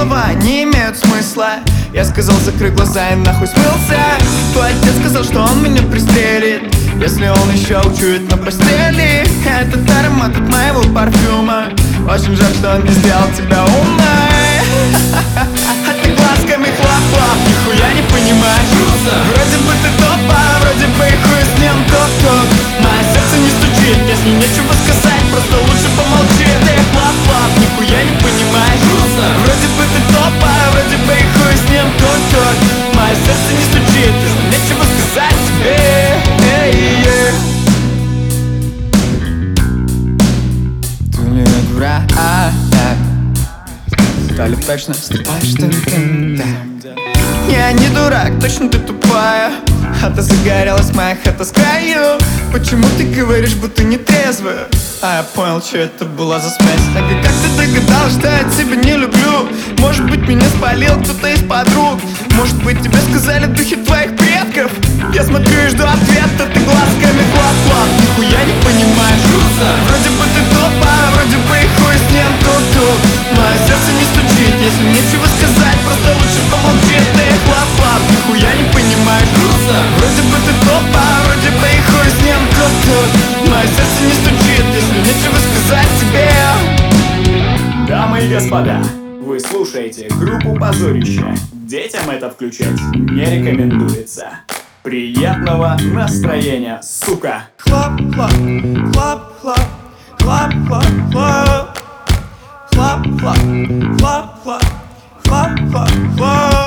слова не имеют смысла. Я сказал, закрой глаза и нахуй смылся. Твой отец сказал, что он меня пристрелит, если он еще учует на постели. Этот аромат от моего парфюма. Очень жаль, что он не сделал тебя умной. А ты глазками хлоп-хлоп, нихуя не понимаешь. Вроде бы ты топ, а вроде бы и хуй с ним ток-ток. Мое сердце не стучит, если нечего сказать, просто лучше помолчи. Ты хлоп-хлоп, нихуя не понимаешь. Вроде бы ты топ, а вроде бы и хуй с ним ток-ток. Мое сердце не стучит, если нечего сказать тебе. Ты ли дура, то ли точно ступаешь ты, да. Я не дурак, точно ты тупая. А ты загорелась, моя хата с краю. Почему ты говоришь, будто не трезвая? А я понял, что это была за смесь. Так и как ты догадалась, что я тебя не люблю? Может быть, меня спалил кто-то из подруг. Может быть, тебе сказали духи твоих предков. Я смотрю и жду ответа, ты глазками хлоп-хлоп, нихуя не понимаешь. Вроде бы ты топ, а вроде бы и хуй с ним тук-тук. Мое сердце не стучит, если нечего сказать, просто лучше помолчи. Ты хлоп-хлоп, нихуя не понимаешь. Вроде бы ты топ, а вроде бы и хуй с ним тук-тук. Мое сердце не стучит, если нечего сказать тебе. Дамы и господа, вы слушаете группу Позорище. Детям это включать не рекомендуется. Приятного настроения, сука! Хлоп-хлоп, хлоп-хлоп, хлоп-хлоп-хлоп, хлоп-хлоп, хлоп-хлоп, хлоп-хлоп-хлоп.